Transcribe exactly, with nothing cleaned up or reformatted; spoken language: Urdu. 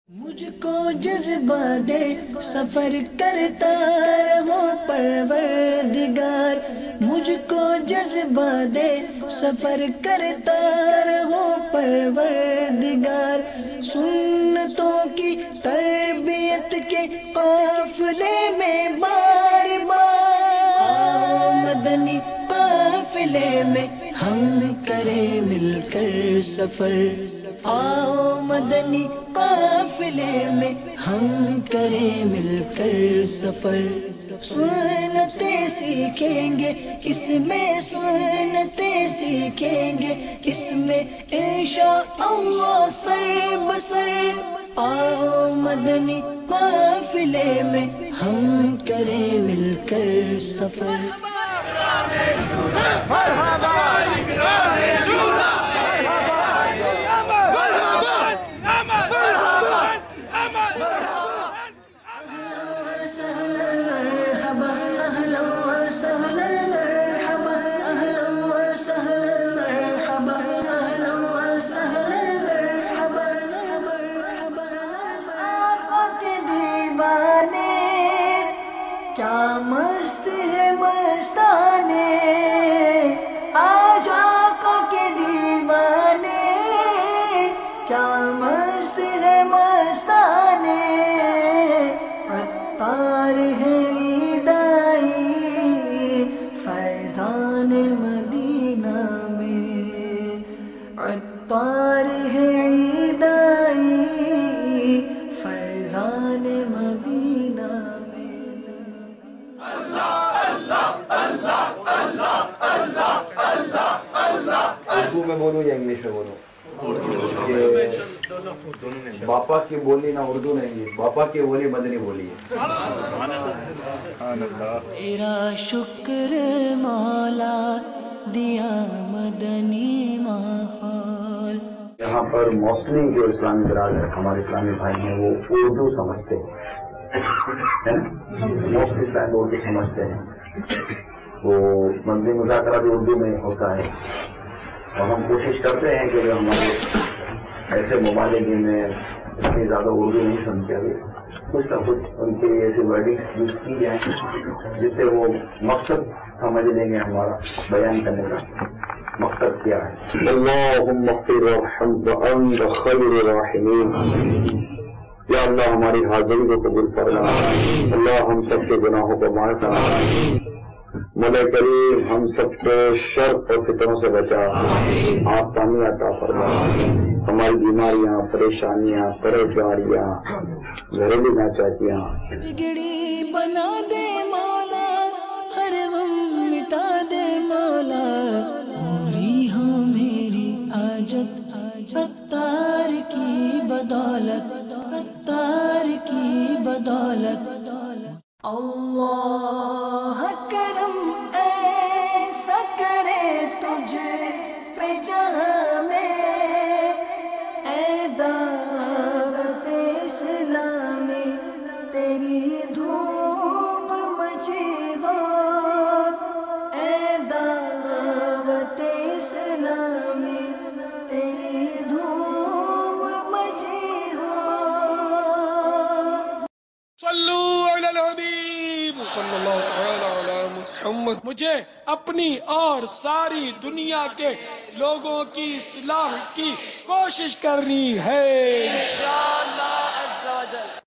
مجھ کو جذبہ دے سفر کرتا رہو پروردگار، مجھ کو جذبہ دے سفر کرتا رہو پروردگار، سنتوں کی تربیت کے قافلے میں بار بار مدنی قافلے میں ہم کریں مل کر سفر، آؤ مدنی قافلے میں ہم کریں مل کر سفر، سنتیں سیکھیں گے اس میں سنتیں سیکھیں گے اس میں انشاءاللہ سر بسر، آؤ مدنی قافلے میں ہم کریں مل کر سفر۔ کیا مست ہے مستانے آج آقا کے دیوانے، کیا مست ہے مستانے عطار ہے ندائی فیضان مدینہ میں، عطار ہے ندائی فیضان مدینہ میں۔ اردو میں بولوں یا انگلش میں بولوں؟ باپا کی بولی نہ اردو نہ انگلش، باپا کی بولی مدنی بولی ہے۔ تیرا شکر مولا دیا مدنی ماحول۔ یہاں پر موسٹلی جو اسلامی برادر ہمارے اسلامی بھائی ہیں وہ اردو سمجھتے ہیں، موسٹلی اسلام اردو سمجھتے ہیں، وہ مندی مذاکرہ بھی اردو میں ہوتا ہے، اور ہم کوشش کرتے ہیں کہ جو ہمارے ایسے ممالک جن میں اتنی زیادہ اردو نہیں سمجھتے ابھی کچھ نہ کچھ ان کے لیے ایسی ورڈنگس یوز کی جائیں جس سے وہ مقصد سمجھ لیں گے ہمارا بیان کرنے کا مقصد کیا ہے۔ اللہم اغفر وارحم وانت خیر الراحمین، یا اللہ ہماری حاضری کو قبول فرما، اللہ ہم سب کے گناہوں کو معاف فرما، مولا کریم ہم سب کو شر اور فتنوں سے بچا، آسانی عطا فرما، ہماری بیماریاں پریشانیاں پریشانیاں گھریلو ناچاکیاں بگڑی بنا دے مولا، ہر غم مٹا دے مولا، پوری ہو میری حاجت عطار کی بدولت، عطار کی بدولت، اللہ کرم ایسا کرے تجھ پہ جہاں میں، اے دعوت اسلامی تیری دھوم مچی ہو، اے دعوت اسلامی تیری دھوم مچی ہو۔ صلو علی الحبیب صلی اللہ تعالی علی محمد۔ مجھے اپنی اور ساری دنیا کے لوگوں کی اصلاح کی کوشش کرنی ہے انشاءاللہ۔